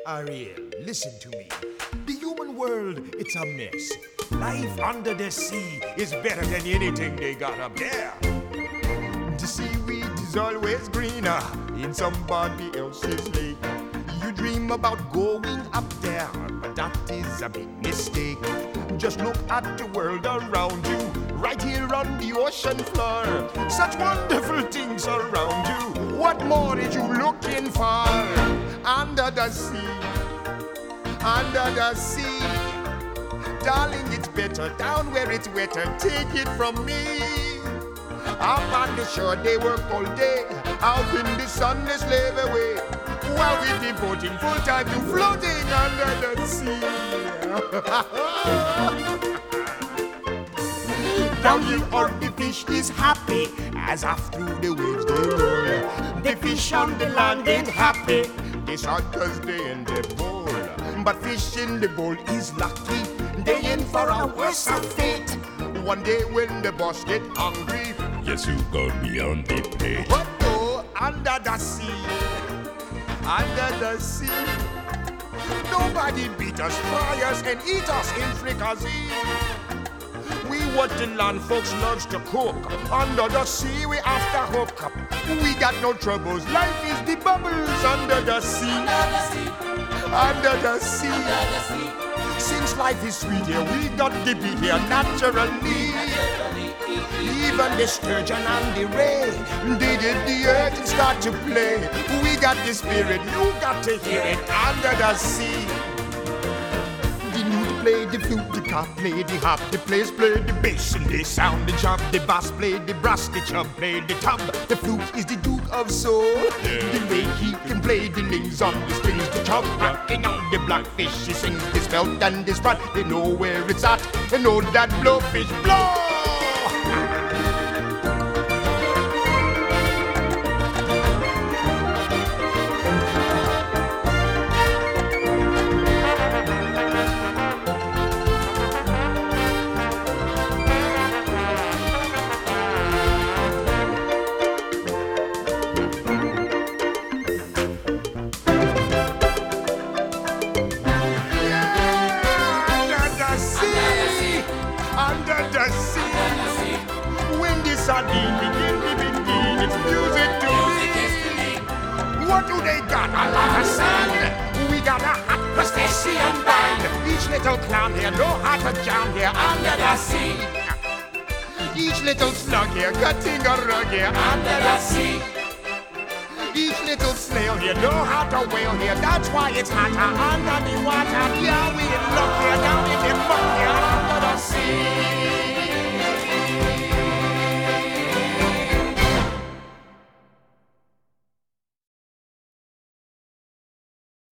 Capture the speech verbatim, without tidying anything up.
Ariel, listen to me. The human world, it's a mess. Life under the sea is better than anything they got up there. The seaweed is always greener in somebody else's lake. You dream about going up there, but that is a big mistake. Just look at the world around you, right here on the ocean floor. Such wonderful things around you. What more are you looking for? Under the sea, under the sea. Darling, it's better down where it's wetter. Take it from me. Up on the shore they work all day, out in the sun they slave away, while we're devoting full time to floating under the sea. Down here on the fish is happy, as after the waves they roll. The fish on the land ain't happy, they shot cause they in the bowl. But fish in the bowl is lucky, they in for a worse fate. One day when the boss get hungry, yes, you go beyond the plate. But oh, under the sea, under the sea, nobody beat us, fry us, and eat us in fricassee. We what the land folks loves to cook. Under the sea, we after hook up. We got no troubles. Life is the bubbles under the sea. Under the sea. Under the sea. Under the sea. Since life is sweet here, we got to be here naturally. Even the sturgeon and the ray, they did the earth and start to play. We got the spirit, you got to hear it under the sea. The newt play the flute, the cop play the hop, the players play the bass and they sound the job. The bass play the brass, the chub play the tub. The flute is the duke of soul. Yeah. The way he can play the nails on the strings, the chub rocking on the blackfish. He sings this belt and this rod. They know where it's at. They know that blowfish blow. Sardine, begin, begin, begin, it's music to me. What do they got? A lot of sand. We got a hot crustacean band. Each little clown here know how to jam here under the sea. Each little slug here cutting a rug here under the sea. Each little snail here know how to whale here. That's why it's hotter under the water. Yeah, we in love.